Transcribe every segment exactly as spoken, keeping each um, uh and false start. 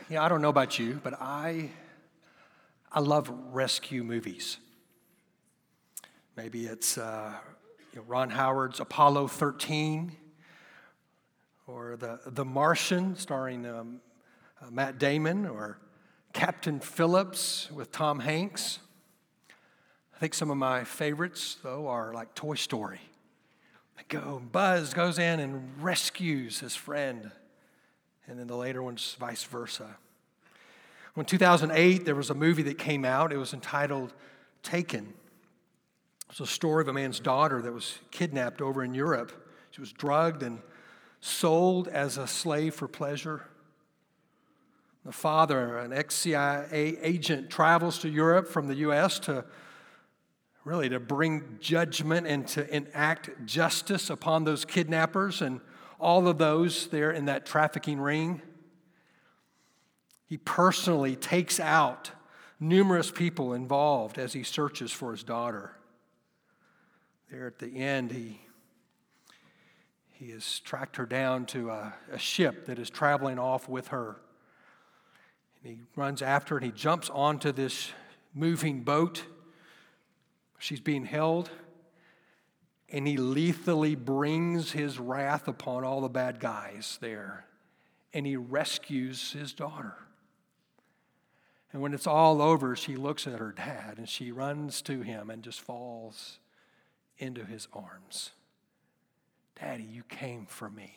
You know, I don't know about you, but I, I love rescue movies. Maybe it's uh, you know, Ron Howard's Apollo thirteen, or the The Martian, starring um, uh, Matt Damon, or Captain Phillips with Tom Hanks. I think some of my favorites, though, are like Toy Story. They go, Buzz goes in and rescues his friend. And then the later ones, vice versa. When two thousand eight, there was a movie that came out. It was entitled Taken. It was a story of a man's daughter that was kidnapped over in Europe. She was drugged and sold as a slave for pleasure. The father, an ex-C I A agent, travels to Europe from the U S to really to bring judgment and to enact justice upon those kidnappers and all of those there in that trafficking ring. He personally takes out numerous people involved as he searches for his daughter. There at the end, he, he has tracked her down to a, a ship that is traveling off with her. And he runs after it, and he jumps onto this moving boat. She's being held, and he lethally brings his wrath upon all the bad guys there, and he rescues his daughter. And when it's all over, she looks at her dad, and she runs to him and just falls into his arms. Daddy, you came for me.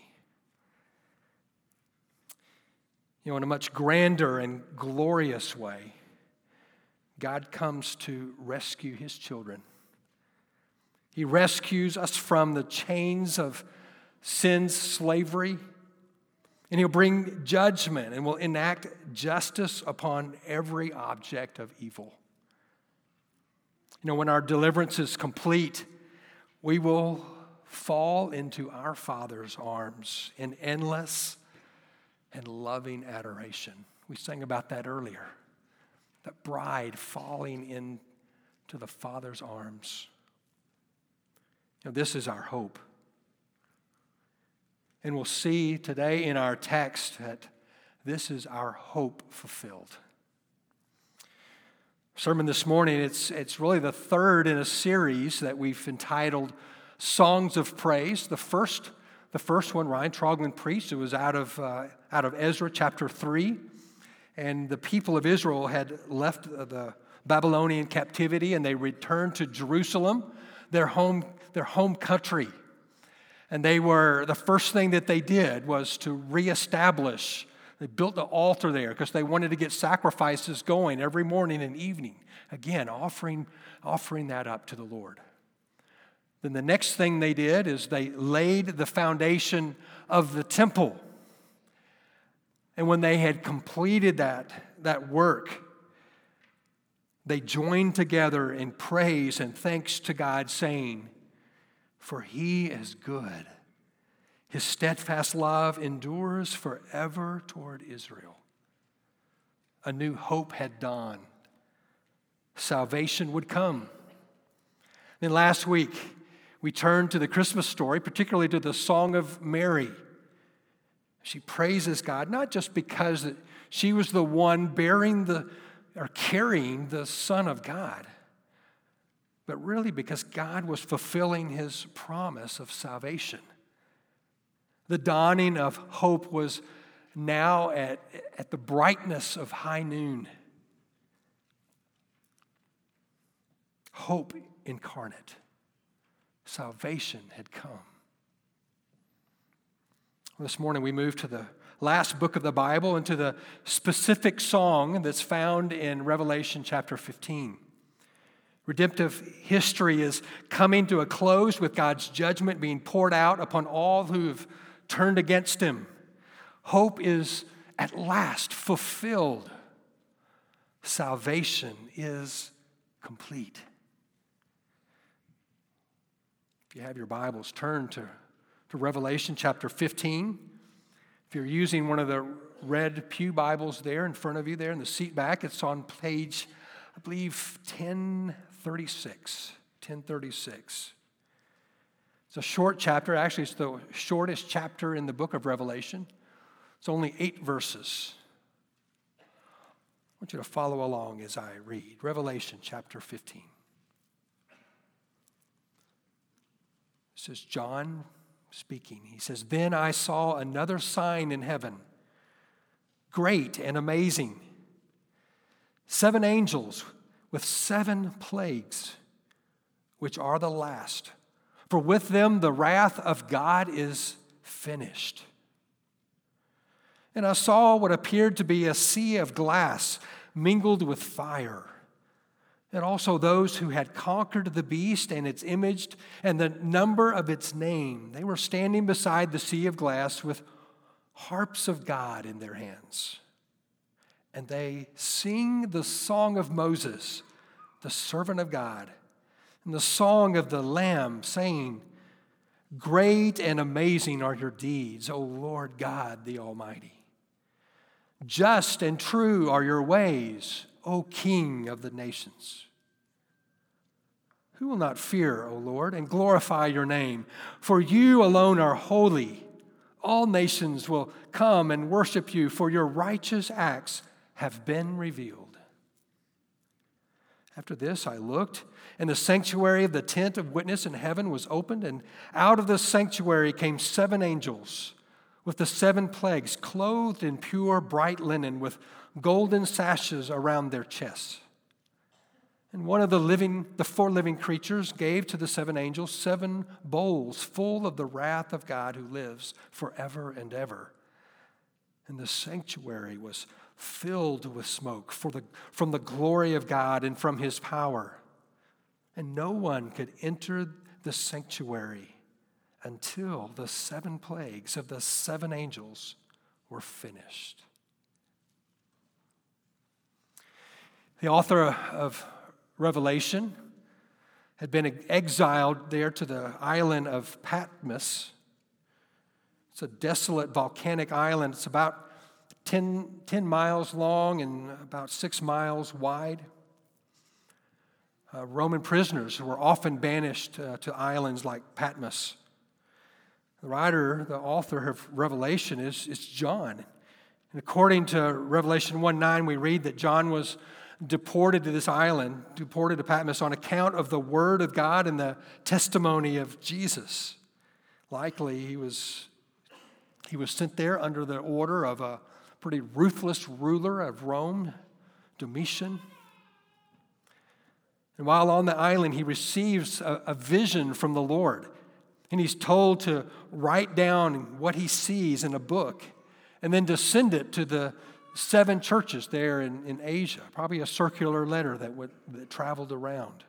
You know, in a much grander and glorious way, God comes to rescue his children. He rescues us from the chains of sin's slavery, and he'll bring judgment and will enact justice upon every object of evil. You know, when our deliverance is complete, we will fall into our Father's arms in endless and loving adoration. We sang about that earlier. That bride falling into the Father's arms. You know, this is our hope. And we'll see today in our text that this is our hope fulfilled. Sermon this morning, it's, it's really the third in a series that we've entitled Songs of Praise. The first, the first one, Ryan Troglin preached, it was out of, uh, out of Ezra chapter three. And the people of Israel had left the Babylonian captivity, and they returned to Jerusalem, their home, their home country. And they were, the first thing that they did was to reestablish. They built the altar there because they wanted to get sacrifices going every morning and evening. Again, offering, offering that up to the Lord. Then the next thing they did is they laid the foundation of the temple. And when they had completed that, that work, they joined together in praise and thanks to God, saying, "For he is good. His steadfast love endures forever toward Israel." A new hope had dawned. Salvation would come. Then last week, we turned to the Christmas story, particularly to the Song of Mary. She praises God, not just because she was the one bearing the, or carrying the Son of God, but really because God was fulfilling his promise of salvation. The dawning of hope was now at, at the brightness of high noon. Hope incarnate. Salvation had come. This morning we move to the last book of the Bible and to the specific song that's found in Revelation chapter fifteen. Redemptive history is coming to a close with God's judgment being poured out upon all who have turned against him. Hope is at last fulfilled. Salvation is complete. If you have your Bibles, turn to to Revelation chapter fifteen. If you're using one of the red pew Bibles there in front of you there in the seat back, it's on page, I believe, ten thirty-six. ten thirty-six. It's a short chapter. Actually, it's the shortest chapter in the book of Revelation. It's only eight verses. want you to follow along as I read. Revelation chapter fifteen. This is John speaking. He says, "Then I saw another sign in heaven, great and amazing. Seven angels with seven plagues, which are the last. For with them the wrath of God is finished. And I saw what appeared to be a sea of glass mingled with fire, and also those who had conquered the beast and its image and the number of its name. They were standing beside the sea of glass with harps of God in their hands. And they sing the song of Moses, the servant of God, and the song of the Lamb, saying, 'Great and amazing are your deeds, O Lord God the Almighty. Just and true are your ways, O King of the nations. Who will not fear, O Lord, and glorify your name? For you alone are holy. All nations will come and worship you, for your righteous acts have been revealed.' After this I looked, and the sanctuary of the tent of witness in heaven was opened, and out of the sanctuary came seven angels with the seven plagues, clothed in pure bright linen, with golden sashes around their chests. And one of the living, the four living creatures gave to the seven angels seven bowls full of the wrath of God who lives forever and ever. And the sanctuary was filled with smoke for the, from the glory of God and from his power. And no one could enter the sanctuary until the seven plagues of the seven angels were finished." The author of Revelation had been exiled there to the island of Patmos. It's a desolate volcanic island. It's about ten, ten miles long and about six miles wide. Uh, Roman prisoners were often banished uh, to islands like Patmos. The writer, the author of Revelation is, is John. And according to Revelation one nine, we read that John was deported to this island, deported to Patmos on account of the word of God and the testimony of Jesus. Likely he was, he was sent there under the order of a pretty ruthless ruler of Rome, Domitian. And while on the island, he receives a, a vision from the Lord. And he's told to write down what he sees in a book and then to send it to the seven churches there in, in Asia, probably a circular letter that, would, that traveled around.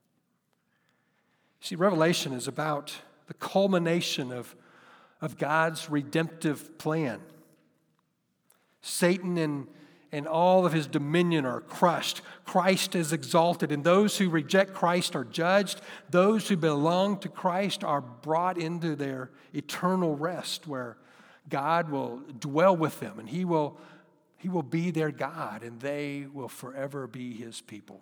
See, Revelation is about the culmination of, of God's redemptive plan. Satan and, and all of his dominion are crushed. Christ is exalted, and those who reject Christ are judged. Those who belong to Christ are brought into their eternal rest, where God will dwell with them, and he will He will be their God, and they will forever be his people.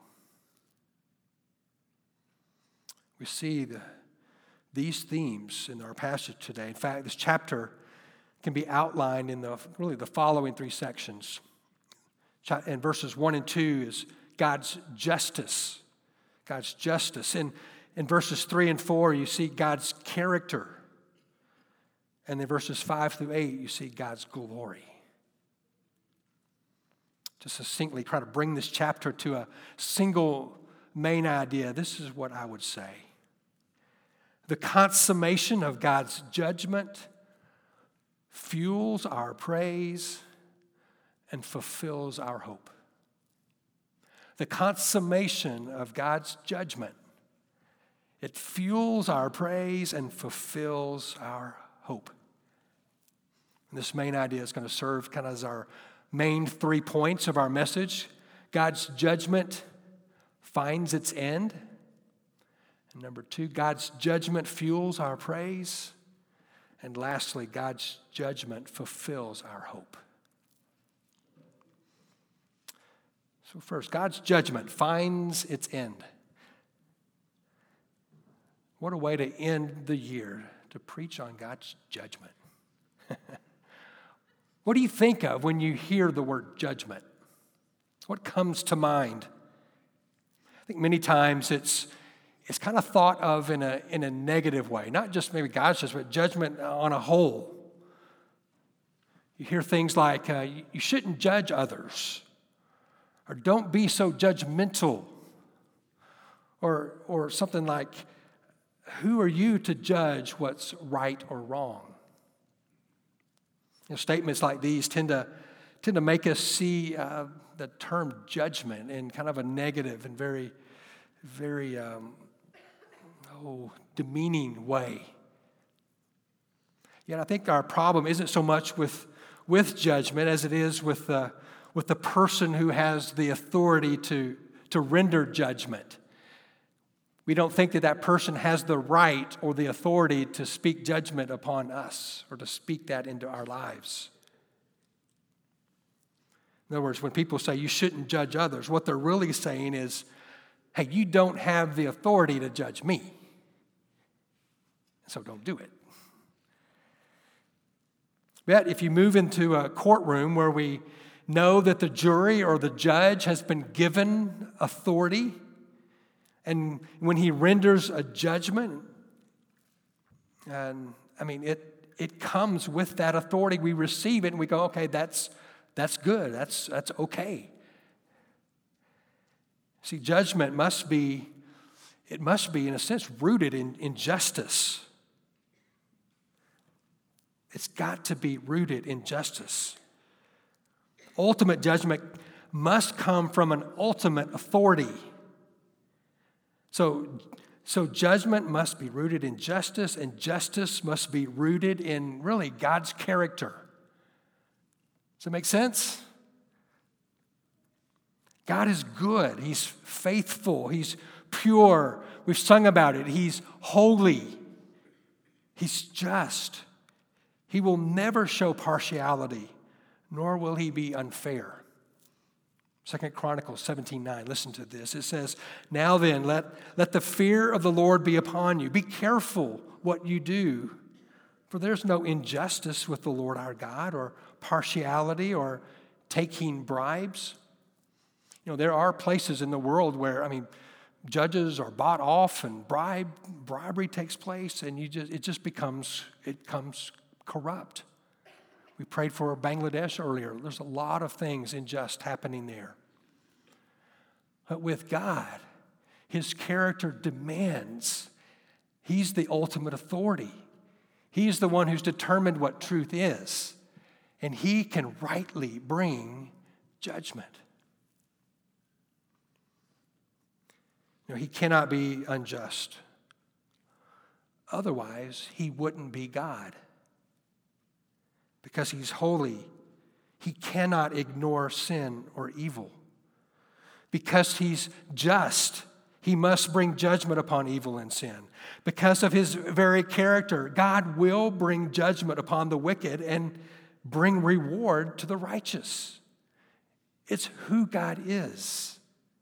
We see the, these themes in our passage today. In fact, this chapter can be outlined in the really the following three sections. In verses one and two is God's justice. God's justice. In, in verses three and four, you see God's character. And in verses five through eight, you see God's glory. To succinctly try to bring this chapter to a single main idea, this is what I would say. The consummation of God's judgment fuels our praise and fulfills our hope. The consummation of God's judgment, it fuels our praise and fulfills our hope. And this main idea is going to serve kind of as our main three points of our message. God's judgment finds its end. And number two, God's judgment fuels our praise. And lastly, God's judgment fulfills our hope. So first, God's judgment finds its end. What a way to end the year, to preach on God's judgment. What do you think of when you hear the word judgment? What comes to mind? I think many times it's it's kind of thought of in a in a negative way, not just maybe God's judgment, but judgment on a whole. You hear things like, uh, you, you shouldn't judge others, or don't be so judgmental, or, or something like, who are you to judge what's right or wrong? You know, statements like these tend to, tend to make us see uh, the term judgment in kind of a negative and very, very um, oh, demeaning way. Yet I think our problem isn't so much with with judgment as it is with the, with the person who has the authority to, to render judgment. We don't think that that person has the right or the authority to speak judgment upon us or to speak that into our lives. In other words, when people say you shouldn't judge others, what they're really saying is, hey, you don't have the authority to judge me, so don't do it. But if you move into a courtroom where we know that the jury or the judge has been given authority, and when he renders a judgment, and I mean, it it comes with that authority. We receive it and we go, okay, that's that's good. That's that's okay. See, judgment must be, it must be, in a sense, rooted in, in justice. It's got to be rooted in justice. Ultimate judgment must come from an ultimate authority. So, so judgment must be rooted in justice, and justice must be rooted in really God's character. Does that make sense? God is good. He's faithful. He's pure. We've sung about it. He's holy. He's just. He will never show partiality, nor will he be unfair. Second Chronicles seventeen nine, listen to this. It says, now then, let, let the fear of the Lord be upon you. Be careful what you do, for there's no injustice with the Lord our God, or partiality, or taking bribes. You know, there are places in the world where, I mean, judges are bought off and bribe, bribery takes place, and you just it just becomes, it becomes corrupt. We prayed for Bangladesh earlier. There's a lot of things unjust happening there. But with God, his character demands, he's the ultimate authority. He's the one who's determined what truth is, and he can rightly bring judgment. You know, he cannot be unjust. Otherwise, he wouldn't be God. Because he's holy, he cannot ignore sin or evil. Because he's just, he must bring judgment upon evil and sin. Because of his very character, God will bring judgment upon the wicked and bring reward to the righteous. It's who God is.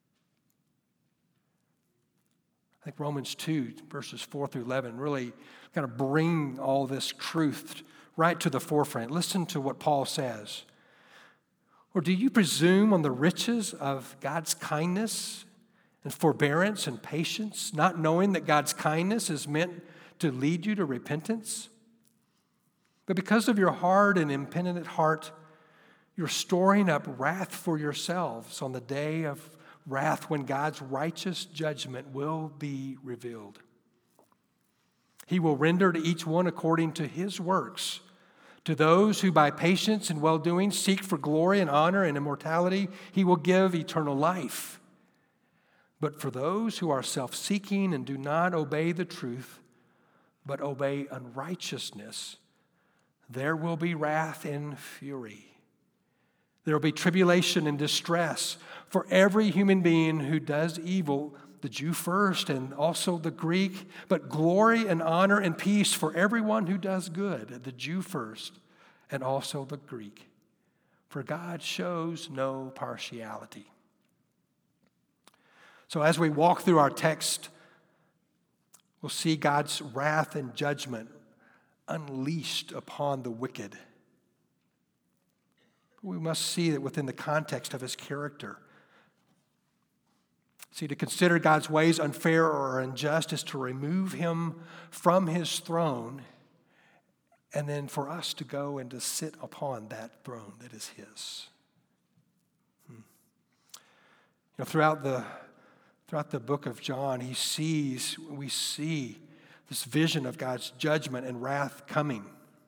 I think Romans two, verses four through eleven, really kind of bring all this truth right to the forefront. Listen to what Paul says. Or do you presume on the riches of God's kindness and forbearance and patience, not knowing that God's kindness is meant to lead you to repentance? But because of your hard and impenitent heart, you're storing up wrath for yourselves on the day of wrath when God's righteous judgment will be revealed. He will render to each one according to his works. To those who by patience and well-doing seek for glory and honor and immortality, he will give eternal life. But for those who are self-seeking and do not obey the truth, but obey unrighteousness, there will be wrath and fury. There will be tribulation and distress for every human being who does evil, the Jew first and also the Greek, but glory and honor and peace for everyone who does good, the Jew first and also the Greek. For God shows no partiality. So as we walk through our text, we'll see God's wrath and judgment unleashed upon the wicked. We must see that within the context of his character. See, to consider God's ways unfair or unjust is to remove him from his throne, and then for us to go and to sit upon that throne that is his. Hmm. You know, throughout the throughout the book of John, he sees, we see this vision of God's judgment and wrath coming.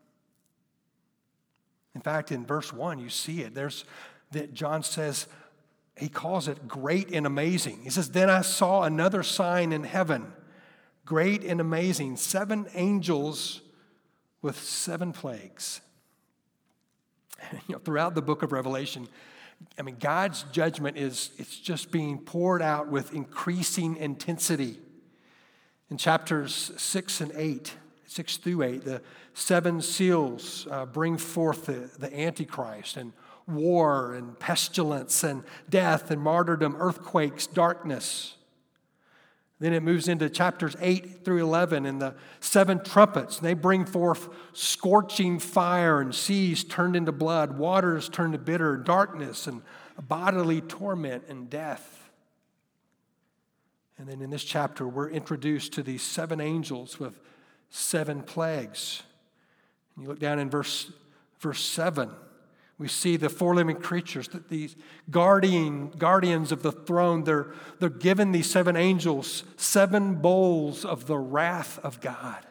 In fact, in verse one, you see it. There's that John says, he calls it great and amazing. He says, then I saw another sign in heaven, great and amazing, seven angels with seven plagues. You know, throughout the book of Revelation, I mean, God's judgment is, it's just being poured out with increasing intensity. In chapters six and eight, six through eight, the seven seals uh, bring forth the, the Antichrist, and war and pestilence and death and martyrdom, earthquakes, darkness. Then it moves into chapters eight through eleven, and the seven trumpets. They bring forth scorching fire and seas turned into blood, waters turned to bitter, darkness and bodily torment and death. And then in this chapter, we're introduced to these seven angels with seven plagues. And you look down in verse, verse seven. We see the four living creatures, that these guardian, guardians of the throne, they're, they're given these seven angels seven bowls of the wrath of God.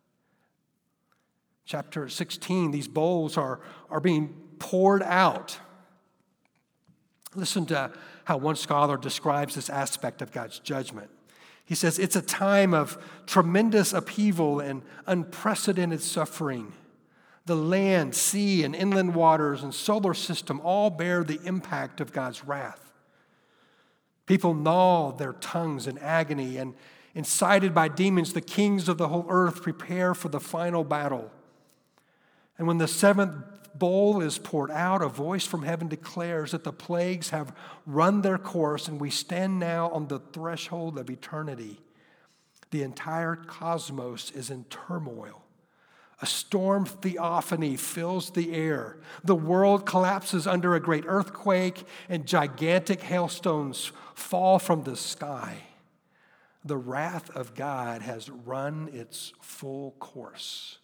Chapter sixteen, these bowls are, are being poured out. Listen to how one scholar describes this aspect of God's judgment. He says, it's a time of tremendous upheaval and unprecedented suffering. The land, sea, and inland waters and solar system all bear the impact of God's wrath. People gnaw their tongues in agony, and incited by demons, the kings of the whole earth prepare for the final battle. And when the seventh bowl is poured out, a voice from heaven declares that the plagues have run their course, and we stand now on the threshold of eternity. The entire cosmos is in turmoil. A storm theophany fills the air. The world collapses under a great earthquake, and gigantic hailstones fall from the sky. The wrath of God has run its full course.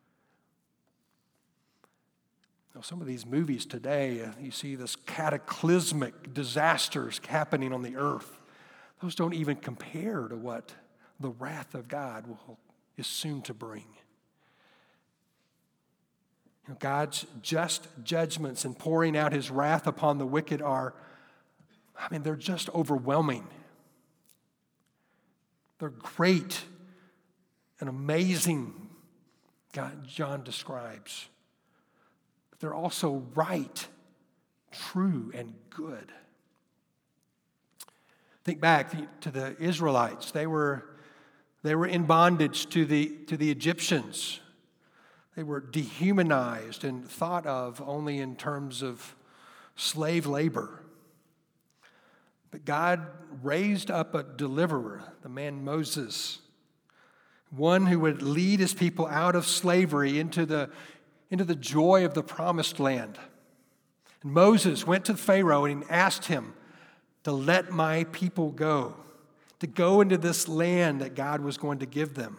Now, some of these movies today, uh, you see this cataclysmic disasters happening on the earth. Those don't even compare to what the wrath of God will, is soon to bring. You know, God's just judgments and pouring out his wrath upon the wicked are, I mean, they're just overwhelming. They're great and amazing, God, John describes. But they're also right, true, and good. Think back to the Israelites. They were, they were in bondage to the, to the Egyptians. They were dehumanized and thought of only in terms of slave labor. But God raised up a deliverer, the man Moses, one who would lead his people out of slavery into the, into the joy of the promised land. And Moses went to Pharaoh and asked him to let my people go, to go into this land that God was going to give them.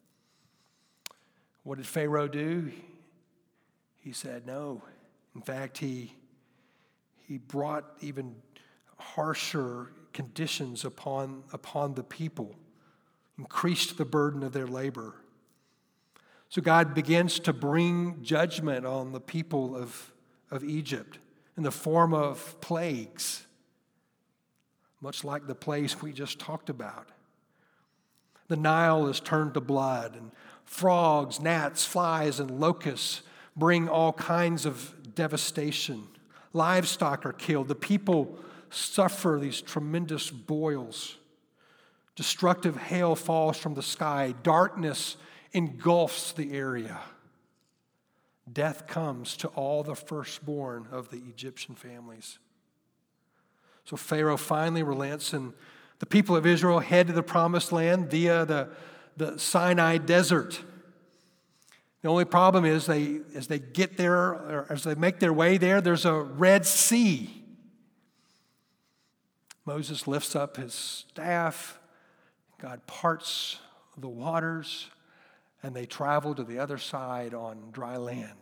What did Pharaoh do? He said no. In fact, he, he brought even harsher conditions upon, upon the people, increased the burden of their labor. So God begins to bring judgment on the people of, of Egypt in the form of plagues, much like the plagues we just talked about. The Nile is turned to blood, and frogs, gnats, flies, and locusts bring all kinds of devastation. Livestock are killed. The people suffer these tremendous boils. Destructive hail falls from the sky. Darkness engulfs the area. Death comes to all the firstborn of the Egyptian families. So Pharaoh finally relents, and the people of Israel head to the promised land via the, the Sinai desert. The only problem is they, as they get there, or as they make their way there, there's a Red Sea. Moses lifts up his staff. God parts the waters, and they travel to the other side on dry land.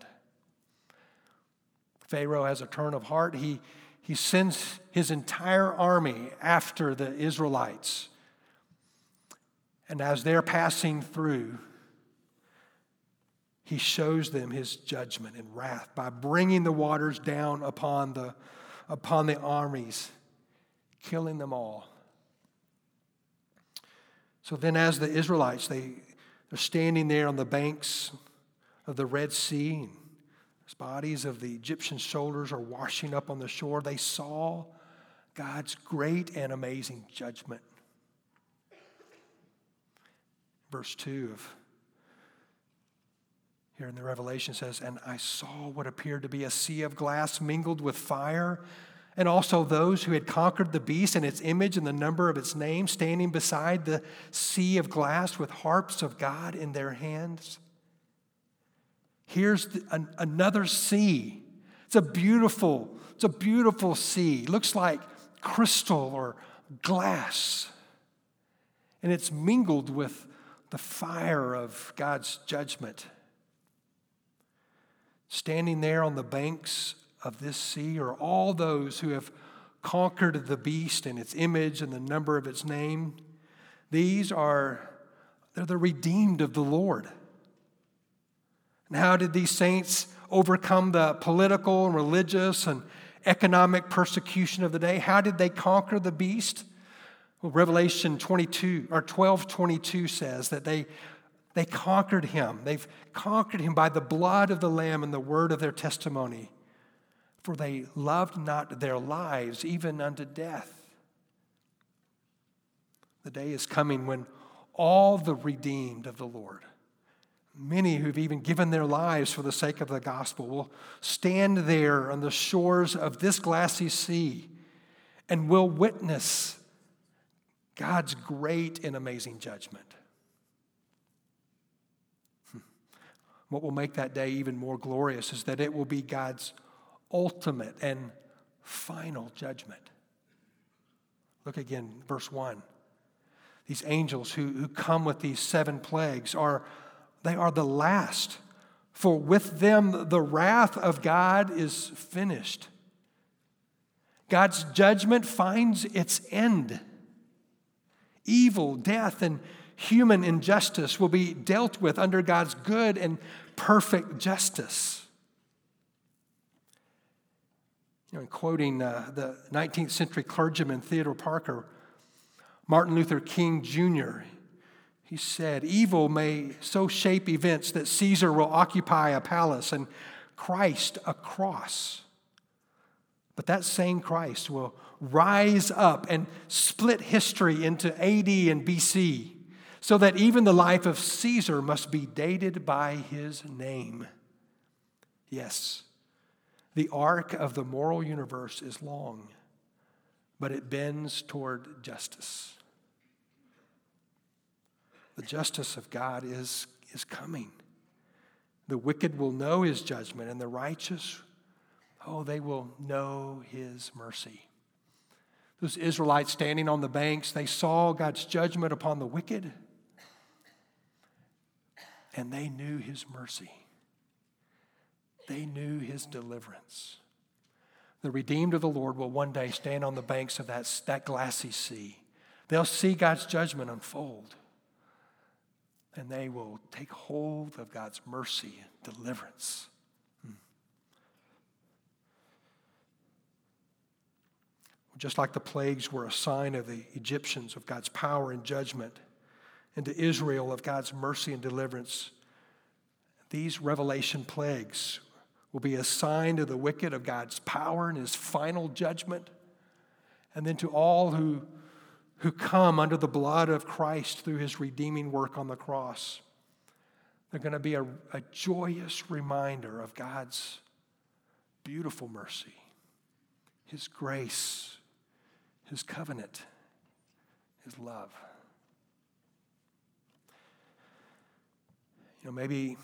Pharaoh has a turn of heart. He, he sends his entire army after the Israelites. And as they're passing through, he shows them his judgment and wrath by bringing the waters down upon the, upon the armies, killing them all. So then as the Israelites, they, they're standing there on the banks of the Red Sea, and the bodies of the Egyptian soldiers are washing up on the shore, they saw God's great and amazing judgment. Verse two of here in the Revelation says, "And I saw what appeared to be a sea of glass mingled with fire, and also those who had conquered the beast and its image and the number of its name, standing beside the sea of glass with harps of God in their hands." Here's the, an, another sea. It's a beautiful, it's a beautiful sea. It looks like crystal or glass. And it's mingled with the fire of God's judgment. Standing there on the banks of this sea are all those who have conquered the beast and its image and the number of its name. These are, they're the redeemed of the Lord. And how did these saints overcome the political and religious and economic persecution of the day? How did they conquer the beast? Well, Revelation twenty-two or twelve twenty-two says that they They conquered him. They've conquered him by the blood of the Lamb and the word of their testimony. For they loved not their lives even unto death. The day is coming when all the redeemed of the Lord, many who've even given their lives for the sake of the gospel, will stand there on the shores of this glassy sea and will witness God's great and amazing judgment. What will make that day even more glorious is that it will be God's ultimate and final judgment. Look again, verse one. These angels who, who come with these seven plagues are, they are the last. For with them the wrath of God is finished. God's judgment finds its end. Evil, death, and human injustice will be dealt with under God's good and perfect justice. You know, in quoting uh, the nineteenth century clergyman Theodore Parker, Martin Luther King Junior, he said, "Evil may so shape events that Caesar will occupy a palace and Christ a cross. But that same Christ will rise up and split history into A D and B C, so that even the life of Caesar must be dated by his name." Yes, the arc of the moral universe is long, but it bends toward justice. The justice of God is, is coming. The wicked will know his judgment, and the righteous, oh, they will know his mercy. Those Israelites standing on the banks, they saw God's judgment upon the wicked, and they knew his mercy. They knew his deliverance. The redeemed of the Lord will one day stand on the banks of that, that glassy sea. They'll see God's judgment unfold, and they will take hold of God's mercy and deliverance. Hmm. Just like the plagues were a sign of the Egyptians of God's power and judgment, and to Israel of God's mercy and deliverance, these revelation plagues will be a sign to the wicked of God's power and his final judgment, and then to all who, who come under the blood of Christ through his redeeming work on the cross. They're going to be a, a joyous reminder of God's beautiful mercy, his grace, his covenant, his love. You know, maybe,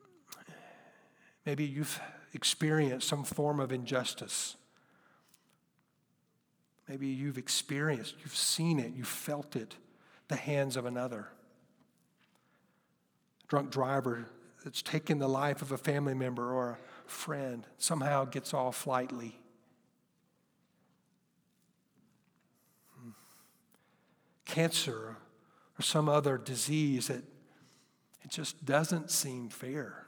maybe you've experienced some form of injustice. Maybe you've experienced, you've seen it, you've felt it, the hands of another. Drunk driver that's taken the life of a family member or a friend somehow gets off lightly. Cancer or some other disease that it just doesn't seem fair.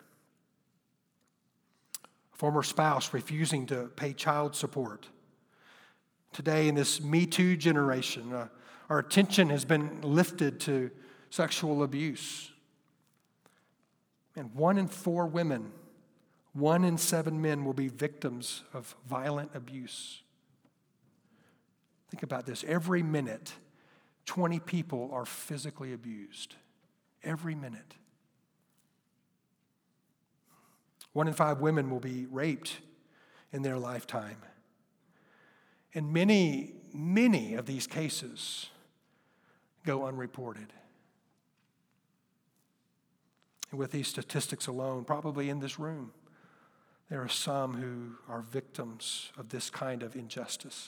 A former spouse refusing to pay child support. Today in this Me Too generation, uh, our attention has been lifted to sexual abuse. And one in four women, one in seven men will be victims of violent abuse. Think about this. Every minute, twenty people are physically abused. Every minute. One in five women will be raped in their lifetime. And many, many of these cases go unreported. And with these statistics alone, probably in this room, there are some who are victims of this kind of injustice.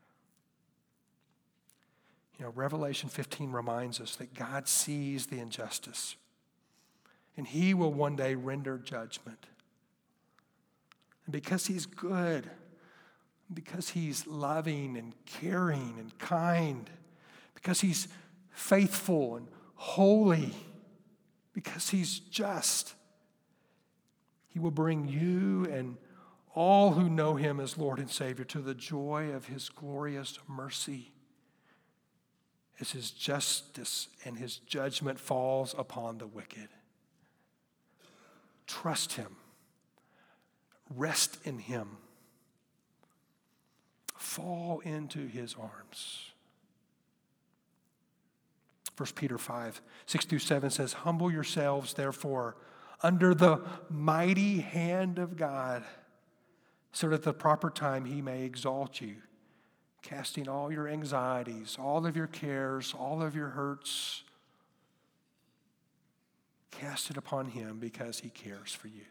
You know, Revelation fifteen reminds us that God sees the injustice, and He will one day render judgment. And because He's good, because He's loving and caring and kind, because He's faithful and holy, because He's just, He will bring you and all who know Him as Lord and Savior to the joy of His glorious mercy as His justice and His judgment falls upon the wicked. Trust Him. Rest in Him. Fall into His arms. First Peter five, six through seven says, "Humble yourselves, therefore, under the mighty hand of God, so that at the proper time He may exalt you, casting all your anxieties, all of your cares, all of your hurts, cast it upon Him because He cares for you."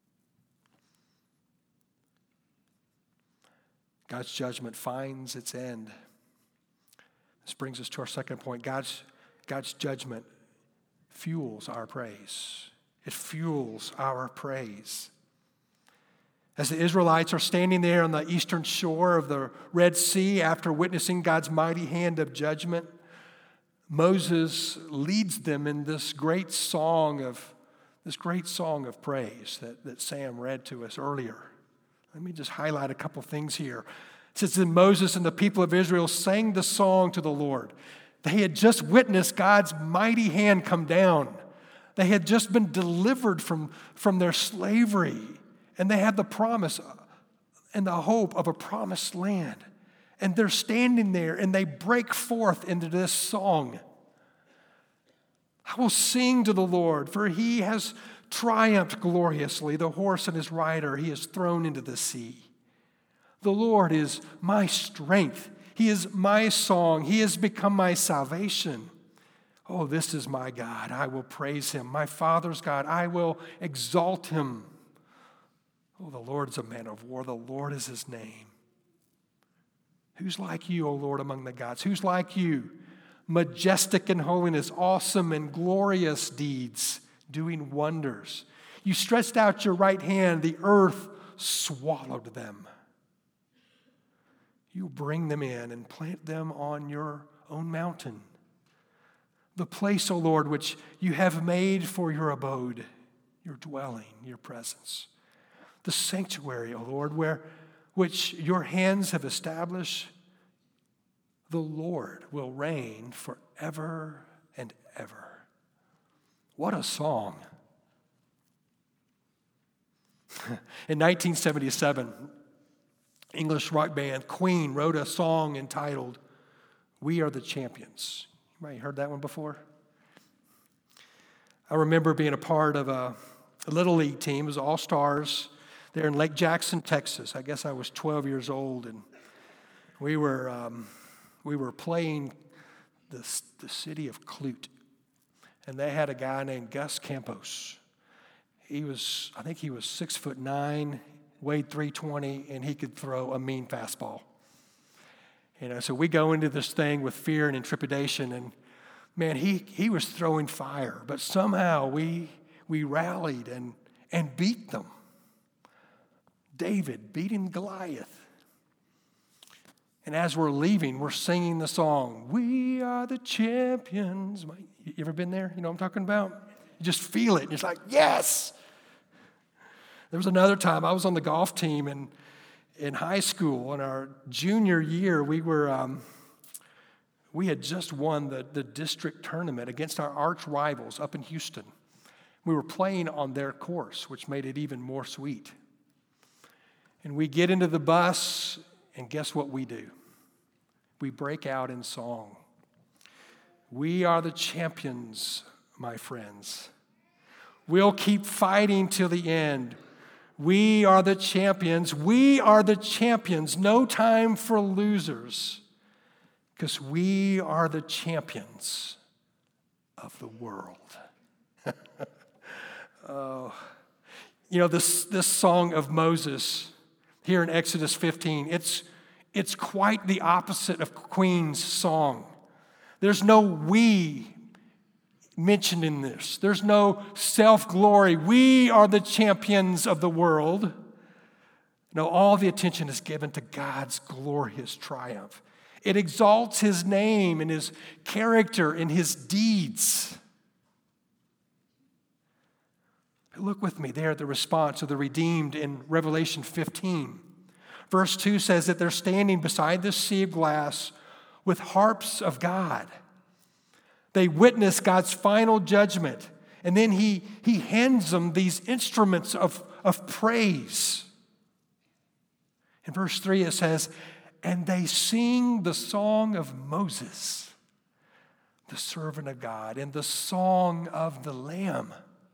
God's judgment finds its end. This brings us to our second point. God's, God's judgment fuels our praise. It fuels our praise. As the Israelites are standing there on the eastern shore of the Red Sea after witnessing God's mighty hand of judgment, Moses leads them in this great song of this great song of praise that, that Sam read to us earlier. Let me just highlight a couple things here. It says that Moses and the people of Israel sang the song to the Lord. They had just witnessed God's mighty hand come down. They had just been delivered from, from their slavery. And they had the promise and the hope of a promised land. And they're standing there and they break forth into this song. "I will sing to the Lord, for He has triumphed gloriously. The horse and his rider He has thrown into the sea. The Lord is my strength. He is my song. He has become my salvation. Oh, this is my God. I will praise Him. My Father's God. I will exalt Him. Oh, the Lord is a man of war. The Lord is His name. Who's like you, O Lord, among the gods? Who's like you? Majestic in holiness, awesome in glorious deeds, doing wonders. You stretched out your right hand, the earth swallowed them. You bring them in and plant them on your own mountain. The place, O Lord, which you have made for your abode, your dwelling, your presence. The sanctuary, O Lord, where which your hands have established. The Lord will reign forever and ever. What a song. In nineteen seventy-seven, English rock band Queen wrote a song entitled, "We Are the Champions." You might have heard that one before. I remember being a part of a, a Little League team. It was All-Stars there in Lake Jackson, Texas. I guess I was twelve years old, and we were um, we were playing the, the city of Clute, and they had a guy named Gus Campos. He was, I think he was six foot nine, weighed three twenty, and he could throw a mean fastball. You know, so we go into this thing with fear and intrepidation, and man, he he was throwing fire, but somehow we we rallied and and beat them. David beating Goliath. And as we're leaving, we're singing the song, "We are the champions." You ever been there? You know what I'm talking about? You just feel it. And it's like, yes. There was another time I was on the golf team in, in high school. In our junior year, we were um, we had just won the, the district tournament against our arch rivals up in Houston. We were playing on their course, which made it even more sweet. And we get into the bus, and guess what we do? We break out in song. We are the champions, my friends. We'll keep fighting till the end. We are the champions. We are the champions. No time for losers, because we are the champions of the world. Oh, you know, this, this song of Moses here in Exodus fifteen, it's, it's quite the opposite of Queen's song. There's no we mentioned in this. There's no self-glory. We are the champions of the world. No, all the attention is given to God's glorious triumph. It exalts his name and his character and his deeds. Look with me there at the response of the redeemed in Revelation fifteen. Verse two says that they're standing beside this sea of glass with harps of God. They witness God's final judgment, and then he, he hands them these instruments of, of praise. In verse three it says, and they sing the song of Moses, the servant of God, and the song of the Lamb.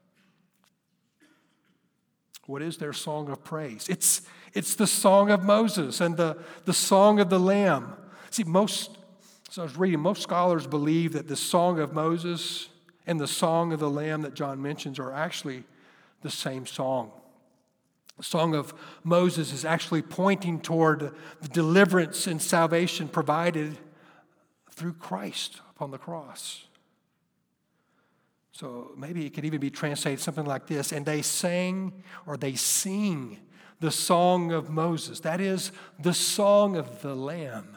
What is their song of praise? It's, it's the song of Moses and the, the song of the Lamb. See, most, so I was reading, most scholars believe that the song of Moses and the song of the Lamb that John mentions are actually the same song. The song of Moses is actually pointing toward the deliverance and salvation provided through Christ upon the cross. So maybe it could even be translated something like this. And they sang, or they sing, the song of Moses. That is the song of the Lamb.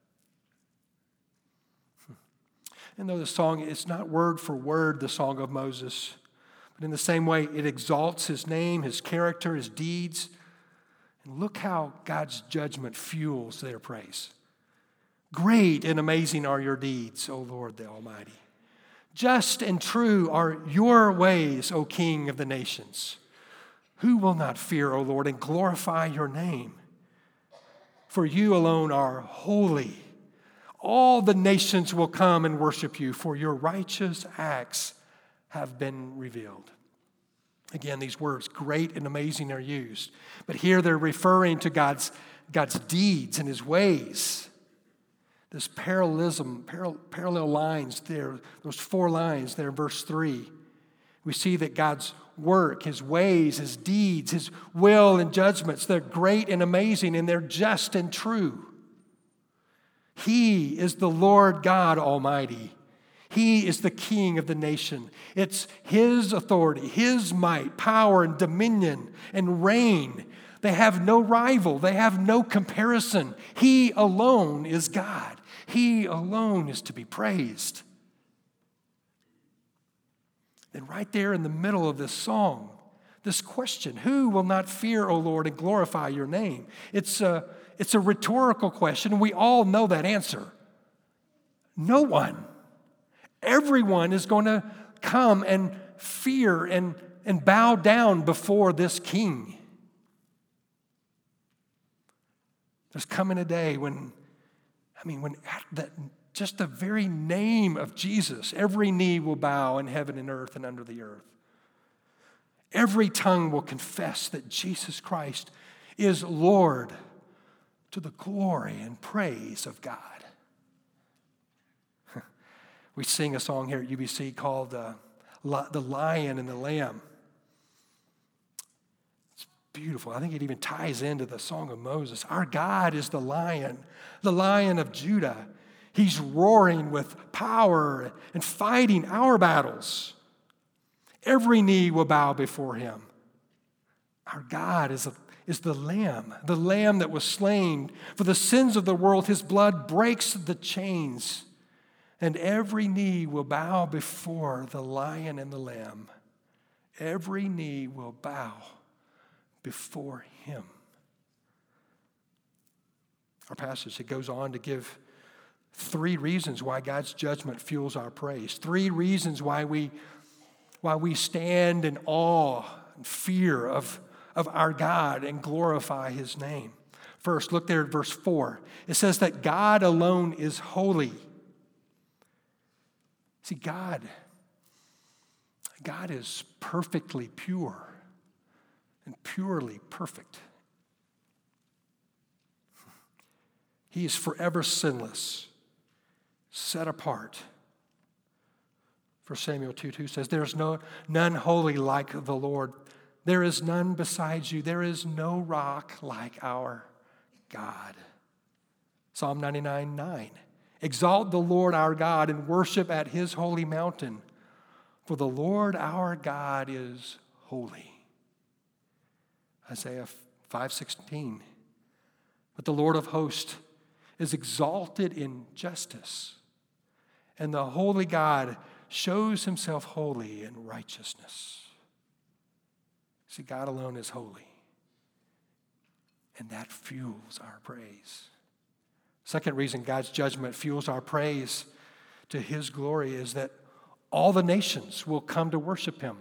And though the song is not word for word the song of Moses, but in the same way it exalts his name, his character, his deeds. And look how God's judgment fuels their praise. Great and amazing are your deeds, O Lord the Almighty. Just and true are your ways, O King of the nations. Who will not fear, O Lord, and glorify your name? For you alone are holy. All the nations will come and worship you, for your righteous acts have been revealed. Again, these words, great and amazing, are used. But here they're referring to God's, God's deeds and his ways. This parallelism, parallel, parallel lines there, those four lines there in verse three. We see that God's work, his ways, his deeds, his will and judgments, they're great and amazing, and they're just and true. He is the Lord God Almighty. He is the King of the nation. It's his authority, his might, power, and dominion and reign. They have no rival. They have no comparison. He alone is God. He alone is to be praised. And right there in the middle of this song, this question, who will not fear, O Lord, and glorify your name? It's a, it's a rhetorical question, and we all know that answer. No one. Everyone is going to come and fear and, and bow down before this king. There's coming a day when, I mean, when at that, just the very name of Jesus, every knee will bow in heaven and earth and under the earth. Every tongue will confess that Jesus Christ is Lord, to the glory and praise of God. We sing a song here at U B C called uh, The Lion and the Lamb. It's beautiful. I think it even ties into the Song of Moses. Our God is the lion, the lion of Judah. He's roaring with power and fighting our battles. Every knee will bow before him. Our God is, a, is the lamb, the lamb that was slain for the sins of the world. His blood breaks the chains, and every knee will bow before the lion and the lamb. Every knee will bow before him. Our passage, it goes on to give three reasons why God's judgment fuels our praise. Three reasons why we, why we stand in awe and fear of, of our God and glorify his name. First, look there at verse four. It says that God alone is holy. See, God, God is perfectly pure and purely perfect. He is forever sinless, set apart. First Samuel two two says, "There is no, none holy like the Lord. There is none besides you. There is no rock like our God." Psalm ninety-nine nine. "Exalt the Lord our God and worship at his holy mountain, for the Lord our God is holy." Isaiah five sixteen. "But the Lord of hosts is exalted in justice, and the holy God shows himself holy in righteousness." See, God alone is holy, and that fuels our praise. Second reason God's judgment fuels our praise to his glory is that all the nations will come to worship him.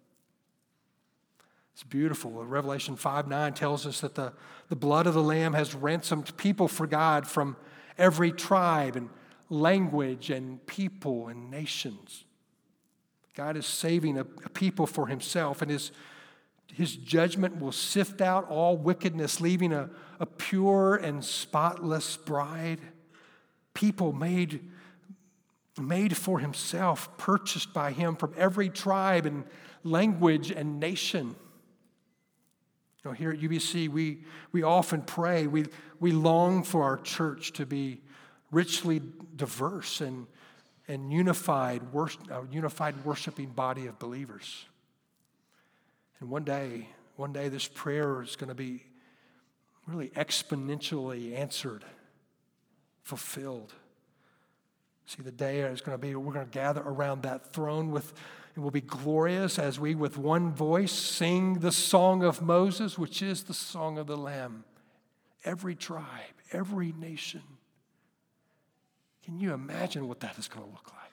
It's beautiful. Revelation five nine tells us that the, the blood of the Lamb has ransomed people for God from every tribe and language and people and nations. God is saving a, a people for himself, and his, his judgment will sift out all wickedness, leaving a, a pure and spotless bride, people made, made for himself, purchased by him from every tribe and language and nation. You know, here at U B C, we, we often pray, we, we long for our church to be richly diverse and, and unified, worship, a unified worshiping body of believers. And one day, one day this prayer is going to be really exponentially answered, fulfilled. See, the day is going to be, we're going to gather around that throne with, it will be glorious as we with one voice sing the song of Moses, which is the song of the Lamb. Every tribe, every nation. Can you imagine what that is going to look like?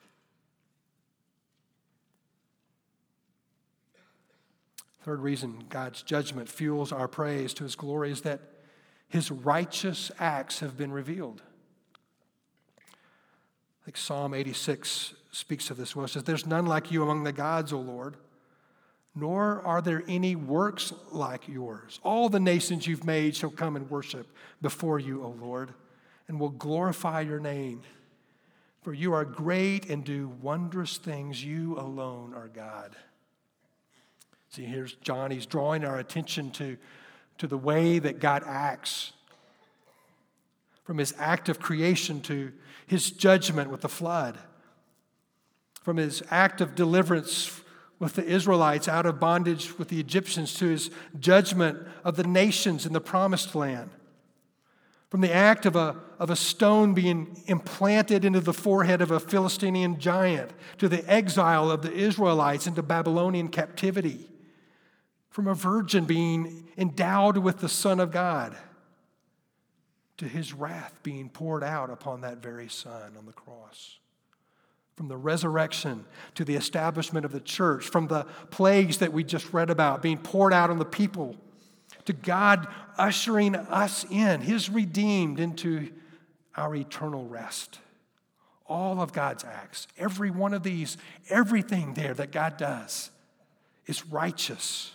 Third reason God's judgment fuels our praise to his glory is that his righteous acts have been revealed. I think Psalm eighty-six speaks of this well. It says, "There's none like you among the gods, O Lord, nor are there any works like yours. All the nations you've made shall come and worship before you, O Lord, and will glorify your name. For you are great and do wondrous things. You alone are God." See, here's John. He's drawing our attention to, to the way that God acts. From his act of creation to his judgment with the flood. From his act of deliverance with the Israelites out of bondage with the Egyptians to his judgment of the nations in the promised land. From the act of a, of a stone being implanted into the forehead of a Philistine giant to the exile of the Israelites into Babylonian captivity. From a virgin being endowed with the Son of God to his wrath being poured out upon that very Son on the cross. From the resurrection to the establishment of the church, from the plagues that we just read about being poured out on the people, to God ushering us in, his redeemed, into our eternal rest. All of God's acts, every one of these, everything there that God does is righteous.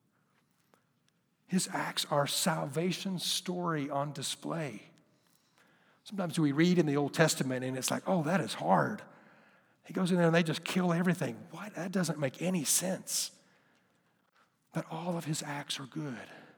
His acts are salvation's story on display. Sometimes we read in the Old Testament and it's like, oh, that is hard. He goes in there and they just kill everything. What? That doesn't make any sense. But all of his acts are good.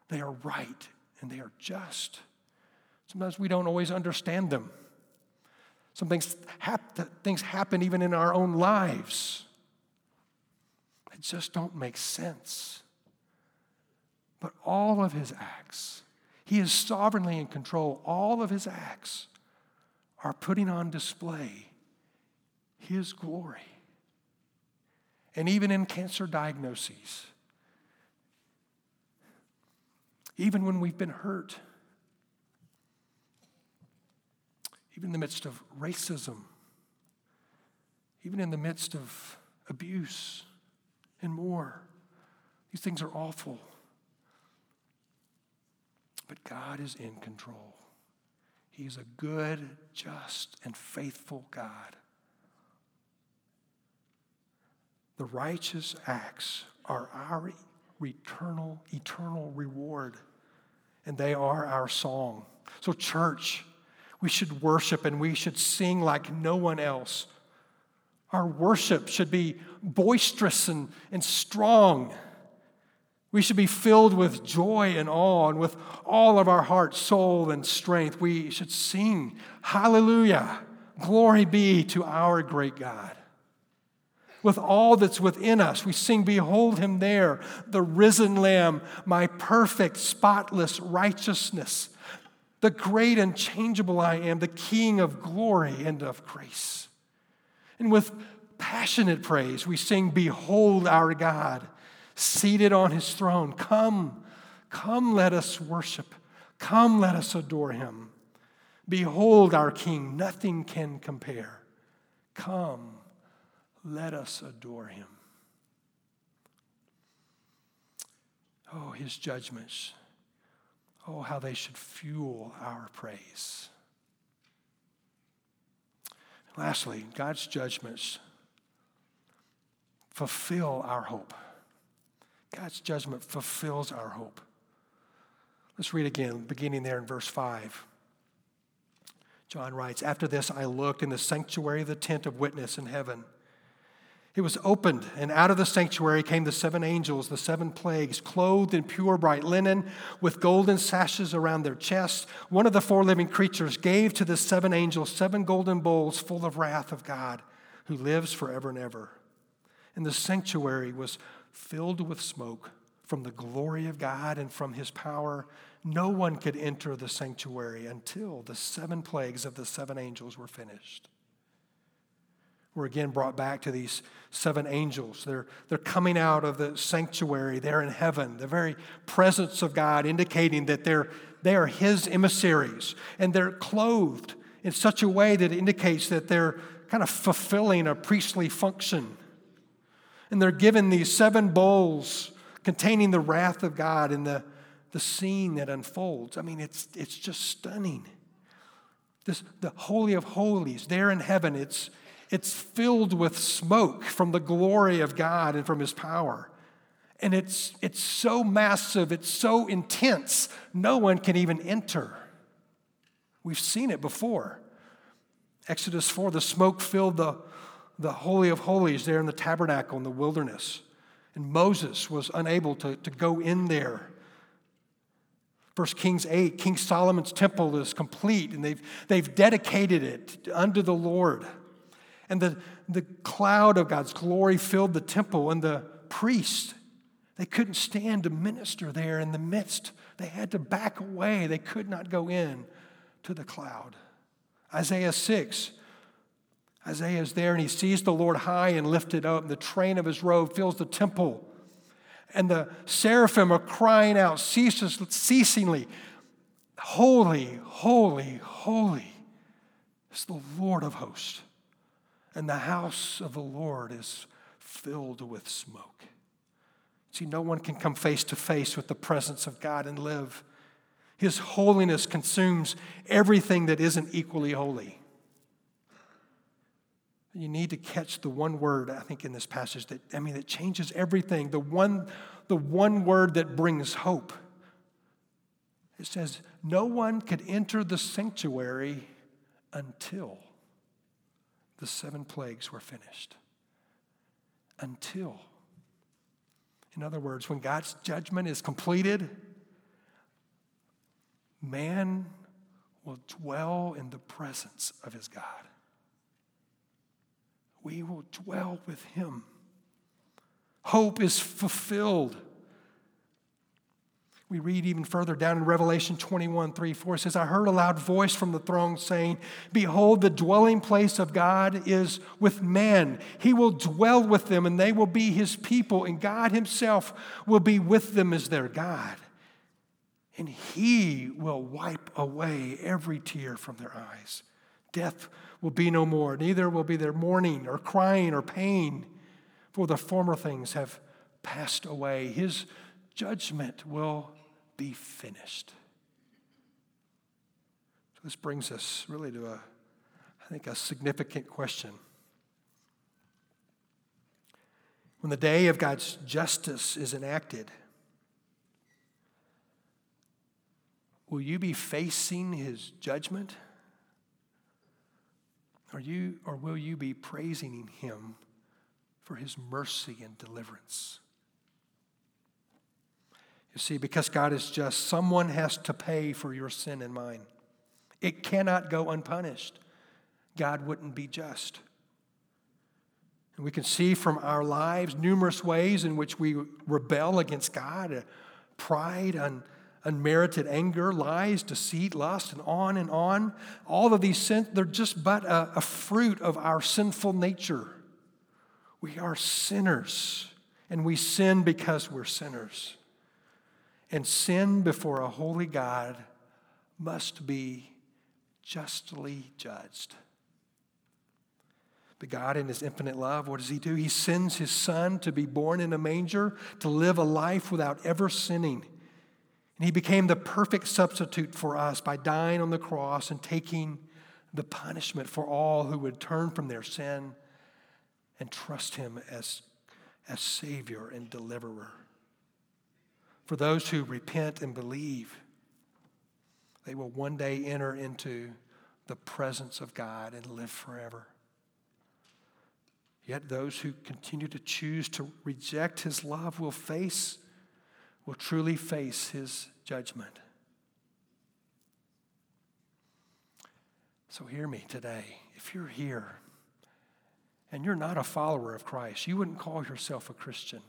They are right and they are just. Sometimes we don't always understand them. Some things, hap- things happen even in our own lives. They just don't make sense. But all of his acts, he is sovereignly in control. All of his acts are putting on display his glory. And even in cancer diagnoses, even when we've been hurt, even in the midst of racism, even in the midst of abuse and more, these things are awful. But God is in control. He is a good, just, and faithful God. The righteous acts are our eternal, eternal reward, and they are our song. So, church, we should worship and we should sing like no one else. Our worship should be boisterous and, and strong. We should be filled with joy and awe, and with all of our heart, soul, and strength, we should sing, hallelujah, glory be to our great God. With all that's within us, we sing, behold him there, the risen Lamb, my perfect, spotless righteousness, the great and changeable I am, the King of glory and of grace. And with passionate praise, we sing, behold our God, seated on his throne. Come, come, let us worship. Come, let us adore him. Behold our King, nothing can compare. Come, let us adore him. Oh, his judgments. Oh, how they should fuel our praise. Lastly, God's judgments fulfill our hope. God's judgment fulfills our hope. Let's read again, beginning there in verse five. John writes, after this I looked in the sanctuary of the tent of witness in heaven. It was opened, and out of the sanctuary came the seven angels, the seven plagues, clothed in pure bright linen, with golden sashes around their chests. One of the four living creatures gave to the seven angels seven golden bowls full of wrath of God, who lives forever and ever. And the sanctuary was filled with smoke from the glory of God and from his power. No one could enter the sanctuary until the seven plagues of the seven angels were finished. We're again brought back to these seven angels. They're, they're coming out of the sanctuary. They're in heaven, the very presence of God, indicating that they're, they are his emissaries. And they're clothed in such a way that it indicates that they're kind of fulfilling a priestly function. And they're given these seven bowls containing the wrath of God and the, the scene that unfolds. I mean, it's, it's just stunning. This, the Holy of Holies, there in heaven, it's, it's filled with smoke from the glory of God and from his power. And it's, it's so massive, it's so intense, no one can even enter. We've seen it before. Exodus four, the smoke filled the the Holy of Holies there in the tabernacle in the wilderness. And Moses was unable to, to go in there. First Kings eight, King Solomon's temple is complete, and they've, they've dedicated it unto the Lord. And the, the cloud of God's glory filled the temple, and the priests, they couldn't stand to minister there in the midst. They had to back away. They could not go in to the cloud. Isaiah six, Isaiah is there and he sees the Lord high and lifted up, and the train of his robe fills the temple. And the seraphim are crying out ceaselessly, holy, holy, holy is the Lord of hosts. And the house of the Lord is filled with smoke. See, no one can come face to face with the presence of God and live. His holiness consumes everything that isn't equally holy. You need to catch the one word, I think, in this passage that, I mean, that changes everything. The one, the one word that brings hope. It says, no one could enter the sanctuary until the seven plagues were finished. Until. In other words, when God's judgment is completed, man will dwell in the presence of his God. We will dwell with him. Hope is fulfilled. We read even further down in Revelation twenty-one, three, four, it says, I heard a loud voice from the throne saying, behold, the dwelling place of God is with men. He will dwell with them, and they will be his people, and God himself will be with them as their God. And he will wipe away every tear from their eyes. Death will be no more, neither will be there mourning or crying or pain, for the former things have passed away. His judgment will be finished. So this brings us really to a, I think, a significant question. When the day of God's justice is enacted, will you be facing his judgment? Are you, or will you be praising him for his mercy and deliverance? You see, because God is just, someone has to pay for your sin and mine. It cannot go unpunished. God wouldn't be just. And we can see from our lives numerous ways in which we rebel against God: pride, un, unmerited anger, lies, deceit, lust, and on and on. All of these sins, they're just but a, a fruit of our sinful nature. We are sinners, and we sin because we're sinners. And sin before a holy God must be justly judged. But God, in his infinite love, what does he do? He sends his son to be born in a manger, to live a life without ever sinning. And he became the perfect substitute for us by dying on the cross and taking the punishment for all who would turn from their sin and trust him as, as Savior and deliverer. For those who repent and believe, they will one day enter into the presence of God and live forever. Yet those who continue to choose to reject his love will face, will truly face his judgment. So hear me today. If you're here and you're not a follower of Christ, you wouldn't call yourself a Christian,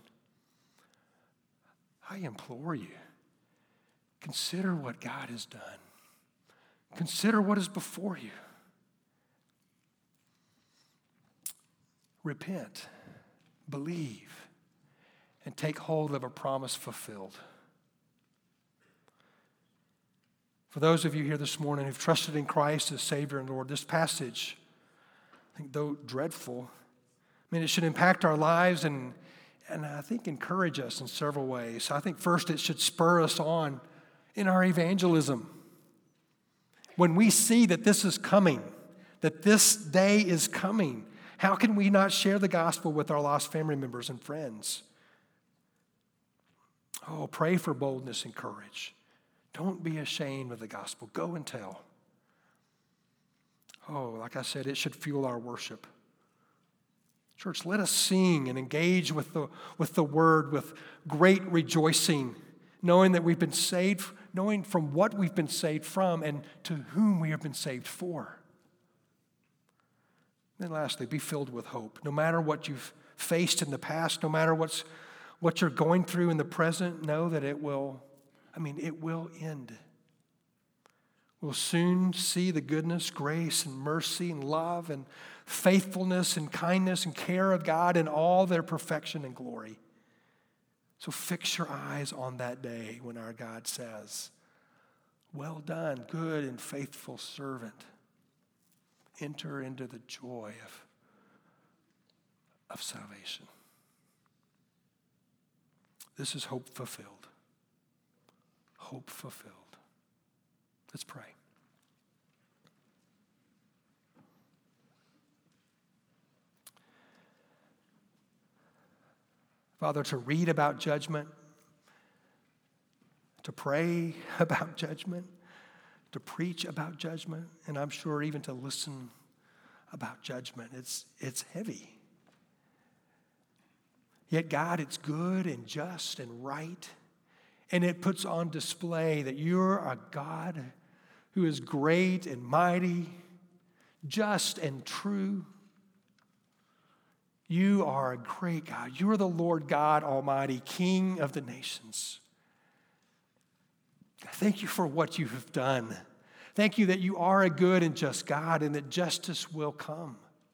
I implore you, consider what God has done. Consider what is before you. Repent, believe, and take hold of a promise fulfilled. For those of you here this morning who've trusted in Christ as Savior and Lord, this passage, I think though dreadful, I mean, it should impact our lives and And I think encourage us in several ways. I think first it should spur us on in our evangelism. When we see that this is coming, that this day is coming, how can we not share the gospel with our lost family members and friends? Oh, pray for boldness and courage. Don't be ashamed of the gospel. Go and tell. Oh, like I said, it should fuel our worship. Church, let us sing and engage with the, with the word with great rejoicing, knowing that we've been saved, knowing from what we've been saved from and to whom we have been saved for. And lastly, be filled with hope. No matter what you've faced in the past, no matter what's, what you're going through in the present, know that it will, I mean, it will end. We'll soon see the goodness, grace, and mercy, and love, and faithfulness, and kindness, and care of God in all their perfection and glory. So fix your eyes on that day when our God says, well done, good and faithful servant. Enter into the joy of, of salvation. This is hope fulfilled. Hope fulfilled. Let's pray. Father, to read about judgment, to pray about judgment, to preach about judgment, and I'm sure even to listen about judgment, it's, it's heavy. Yet, God, it's good and just and right, And it puts on display that you're a God who is great and mighty, just and true. You are a great God. You are the Lord God Almighty, King of the nations. Thank you for what you have done. Thank you that you are a good and just God and that justice will come.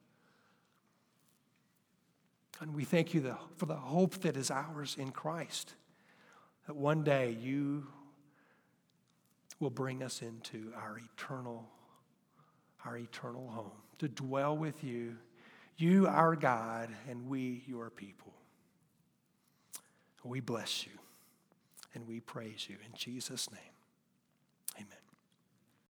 And we thank you for the hope that is ours in Christ, that one day you will bring us into our eternal, our eternal home, to dwell with you, you our God, and we your people. We bless you and we praise you in Jesus' name.